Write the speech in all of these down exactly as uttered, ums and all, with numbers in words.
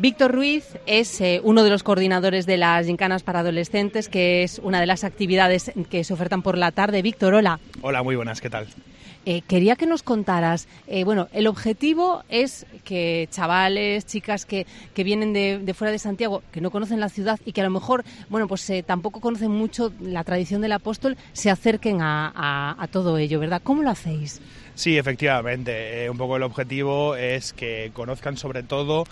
Víctor Ruiz es eh, uno de los coordinadores de las gincanas para adolescentes, que es una de las actividades que se ofertan por la tarde. Víctor, hola. Hola, muy buenas, ¿qué tal? Eh, quería que nos contaras, eh, bueno, el objetivo es que chavales, chicas que, que vienen de, de fuera de Santiago, que no conocen la ciudad y que a lo mejor, bueno, pues eh, tampoco conocen mucho la tradición del apóstol, se acerquen a, a, a todo ello, ¿verdad? ¿Cómo lo hacéis? Sí, efectivamente. Eh, un poco el objetivo es que conozcan sobre todo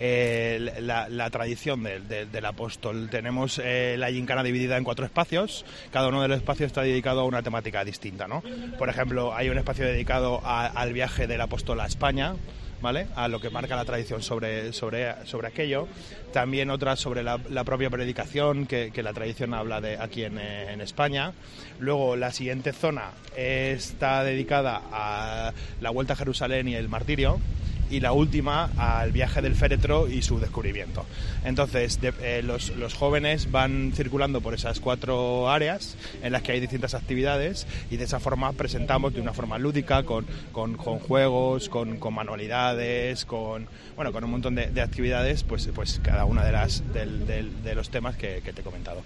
eh, la, la tradición de, de, del apóstol. Tenemos eh, la gincana dividida en cuatro espacios. Cada uno de los espacios está dedicado a una temática distinta, ¿no? Por ejemplo, hay un espacio dedicado a, al viaje del apóstol a España, ¿vale? A lo que marca la tradición sobre, sobre, sobre aquello. También otras sobre la, la propia predicación, que, que la tradición habla de aquí en, en España. Luego la siguiente zona está dedicada a la vuelta a Jerusalén y el martirio. Y la última al viaje del féretro y su descubrimiento. Entonces de, eh, los, los jóvenes van circulando por esas cuatro áreas en las que hay distintas actividades, y de esa forma presentamos de una forma lúdica, con, con, con juegos, con, con manualidades, con, bueno, con un montón de, de actividades, pues, pues cada una de, las, del, del, de los temas que, que te he comentado.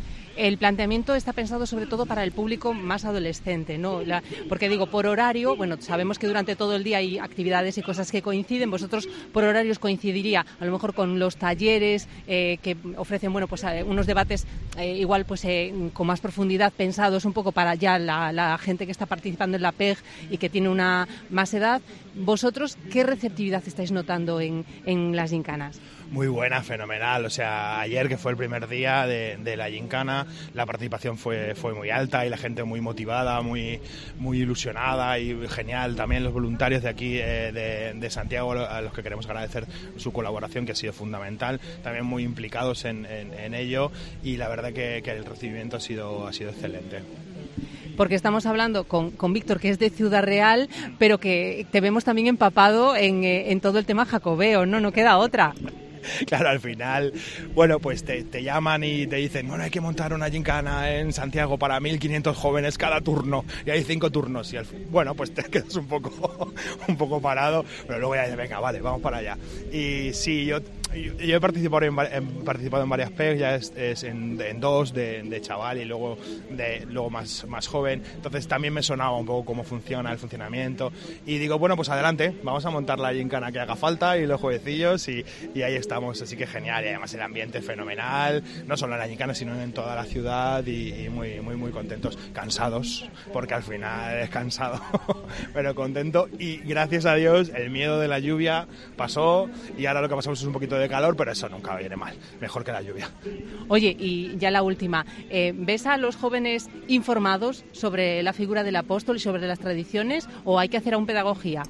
El planteamiento está pensado sobre todo para el público más adolescente, ¿no? La, porque digo, por horario, bueno, sabemos que durante todo el día hay actividades y cosas que coinciden. Vosotros por horarios coincidiría a lo mejor con los talleres eh, que ofrecen, bueno, pues eh, unos debates eh, igual pues eh, con más profundidad, pensados un poco para ya la, la gente que está participando en la P E G y que tiene una más edad. ¿Vosotros qué receptividad estáis notando en, en las gincanas? Muy buena, fenomenal. O sea, ayer, que fue el primer día de, de la gincana, la participación fue, fue muy alta y la gente muy motivada, muy, muy ilusionada y genial. También los voluntarios de aquí, eh, de, de Santiago, a los que queremos agradecer su colaboración, que ha sido fundamental, también muy implicados en, en, en ello, y la verdad que, que el recibimiento ha sido, ha sido excelente. Porque estamos hablando con, con Víctor, que es de Ciudad Real, pero que te vemos también empapado en, en todo el tema jacobeo, ¿no? No queda otra. Claro, al final, bueno, pues te, te llaman y te dicen, bueno, hay que montar una gincana en Santiago para mil quinientos jóvenes cada turno, y hay cinco turnos, y al fin, bueno, pues te quedas un poco, un poco parado, pero luego ya dices, venga, vale, vamos para allá. Y sí, yo... Yo, yo he participado en, he participado en varias P E G, ya es, es en, en dos de, de chaval y luego de luego más, más joven, entonces también me sonaba un poco cómo funciona el funcionamiento, y digo, bueno, pues adelante, vamos a montar la gincana que haga falta y los jueguecillos, y, y ahí estamos, así que genial. Y además el ambiente fenomenal, no solo en la gincana sino en toda la ciudad, y, y muy, muy, muy contentos, cansados, porque al final es cansado, pero contento, y gracias a Dios el miedo de la lluvia pasó, y ahora lo que pasamos es un poquito de calor, pero eso nunca viene mal, mejor que la lluvia. Oye, y ya la última, eh, ¿ves a los jóvenes informados sobre la figura del apóstol y sobre las tradiciones, o hay que hacer aún pedagogía?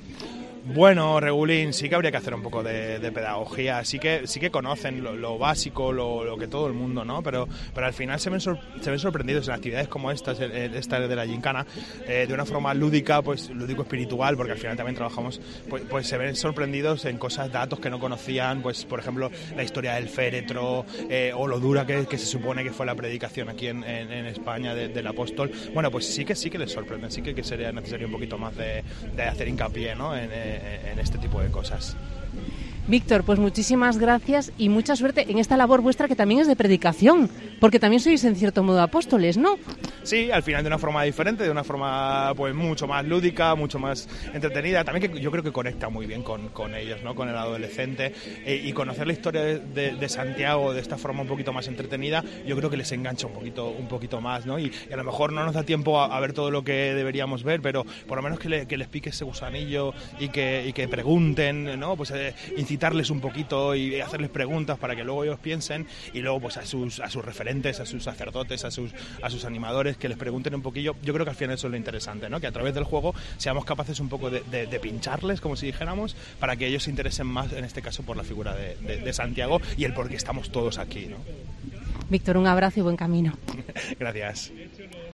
Bueno, Regulín, sí que habría que hacer un poco de, de pedagogía, sí que sí que conocen lo, lo básico, lo, lo que todo el mundo, ¿no? Pero, pero al final se ven, sor, se ven sorprendidos en actividades como estas, esta de la gincana, eh, de una forma lúdica, pues lúdico espiritual, porque al final también trabajamos, pues, pues se ven sorprendidos en cosas, datos que no conocían, pues por ejemplo la historia del féretro, eh, o lo dura que, que se supone que fue la predicación aquí en, en, en España de, del apóstol. Bueno, pues sí que sí que les sorprende, sí que, que sería necesario un poquito más de, de hacer hincapié, ¿no? En, en este tipo de cosas. Víctor, pues muchísimas gracias y mucha suerte en esta labor vuestra, que también es de predicación, porque también sois en cierto modo apóstoles, ¿no? Sí, al final de una forma diferente, de una forma pues mucho más lúdica, mucho más entretenida, también que yo creo que conecta muy bien con, con ellos, ¿no? Con el adolescente, eh, y conocer la historia de, de, de Santiago de esta forma un poquito más entretenida, yo creo que les engancha un poquito, un poquito más, ¿no? Y, y a lo mejor no nos da tiempo a, a ver todo lo que deberíamos ver, pero por lo menos que, le, que les pique ese gusanillo y que, y que pregunten, ¿no? Pues eh, incitarles un poquito y hacerles preguntas para que luego ellos piensen, y luego pues a sus, a sus referentes, a sus sacerdotes, a sus, a sus animadores, que les pregunten un poquillo. Yo creo que al final eso es lo interesante, ¿no? Que a través del juego seamos capaces un poco de, de, de pincharles, como si dijéramos, para que ellos se interesen más, en este caso, por la figura de, de, de Santiago y el por qué estamos todos aquí, ¿no? Víctor, un abrazo y buen camino. Gracias.